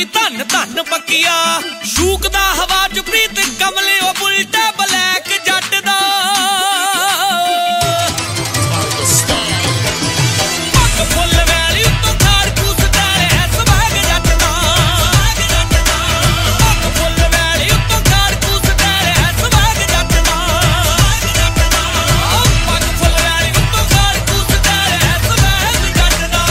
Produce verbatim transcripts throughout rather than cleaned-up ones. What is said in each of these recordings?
ਨੀ ਧੰਨ ਧੰਨ ਬਕੀਆ ਸ਼ੂਕ ਦਾ ਹਵਾ ਚ ਪ੍ਰੀਤ ਕਮਲੇ ਉਹ ਬੁਲਟਾ ਬਲੈਕ ਜੱਟ ਦਾ ਪੱਕ ਫੁੱਲ ਵੈਲੀ ਉੱਤੋਂ ਖਾੜ ਕੂਸ ਡਾਲੇ ਸਵਾਗ ਜੱਟ ਦਾ ਪੱਕ ਫੁੱਲ ਵੈਲੀ ਉੱਤੋਂ ਖਾੜ ਕੂਸ ਡਾਲੇ ਸਵਾਗ ਜੱਟ ਦਾ ਪੱਕ ਫੁੱਲ ਵੈਲੀ ਉੱਤੋਂ ਖਾੜ ਕੂਸ ਡਾਲੇ ਸਵਾਗ ਜੱਟ ਦਾ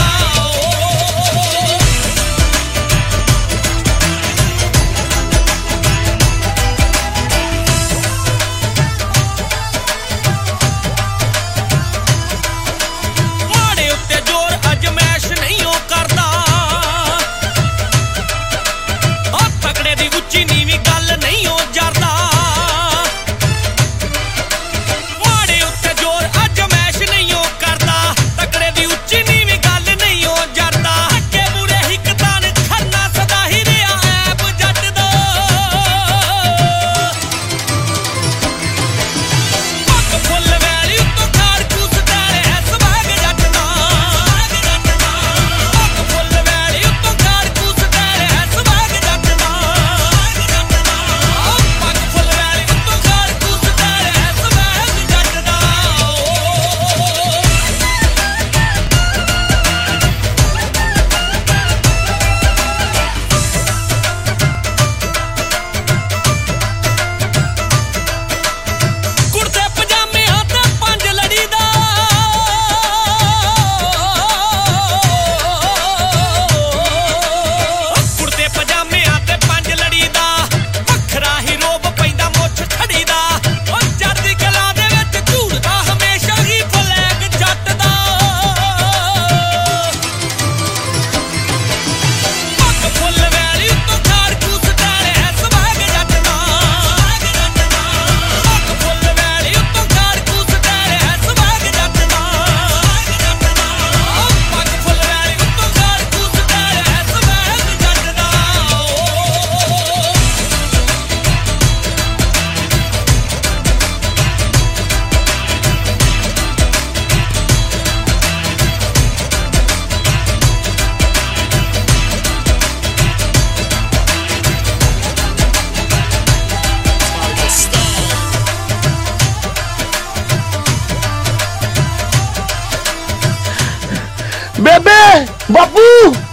बेबे बापू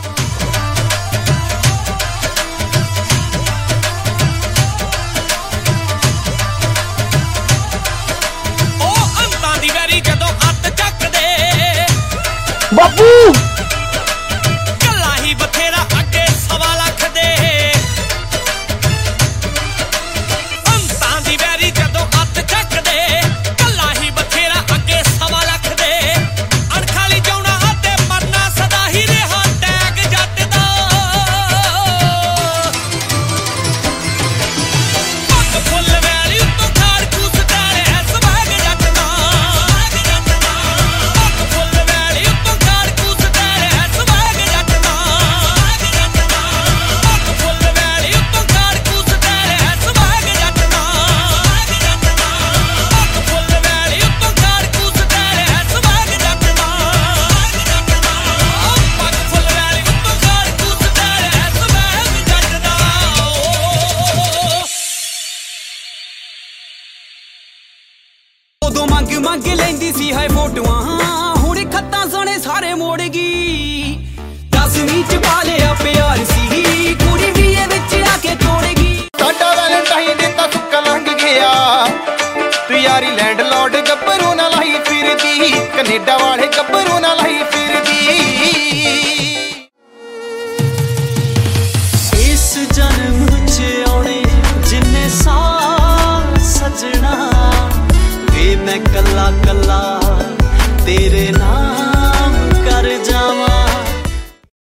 बापू कला ही बथेरा अगे सवा लख दे अंतां दी वैरी जदों अत चक दे कला ही बथेरा अगे सवा लख दे अणखाली जाउणा ते मरना सदा ही रहा टैग जट दा पग फुल वैली उत्तों खाड़ कूस डाले सवाग जट दा पग फुल वैली उत्तों खाड़ कूस डाले सवाग जट दा पग फुल वैली उत्तों खाड़ कूस डाले सवाग जट दा पग फुल वैली उत्तों खाड़ कूस डाले सवाग जट दा पग फुल वैली उत्तों खाड़ कूस डाले सवाग जट दा ਉਦੋਂ ਮੰਗ ਮੰਗ ਲੈਂਦੀ ਸੀ ਹਾਏ ਫੋਟੋਆਂ ਹੁਣ ਖੱਤਾਂ ਸਣੇ ਸਾਰੇ ਮੋੜ ਗਈ ਦਸਵੀਂ ਚ ਪਾ ਲਿਆ ਪਿਆਰ ਸੀ ਕੁੜੀ ਵੀ ਇਹ ਵਿੱਚ ਆ ਕੇ ਤੋੜ ਗਈ ਸਾਡਾ ਵੈਲੈਂਟਾਈਨ ਡੇ ਤਾਂ ਸੁੱਕਾ ਲੰਘ ਗਿਆ ਤੂੰ ਯਾਰੀ ਲੈਂਡਲੋਰਡ ਗੱਭਰੂ ਨਾਲ ਲਾਈ ਫਿਰਦੀ ਕੈਨੇਡਾ ਵਾਲੇ ਗੱਭਰੂ ਨਾਲ ਲਾਈ ਫਿਰਦੀ ਇਸ ਜਨਮ ਚ ਆਉਣੇ ਜਿੰਨੇ ਸਾਹ ਸਜਣਾ ਵੇ ਮੈਂ ਕੱਲਾ ਕੱਲਾ ਤੇਰੇ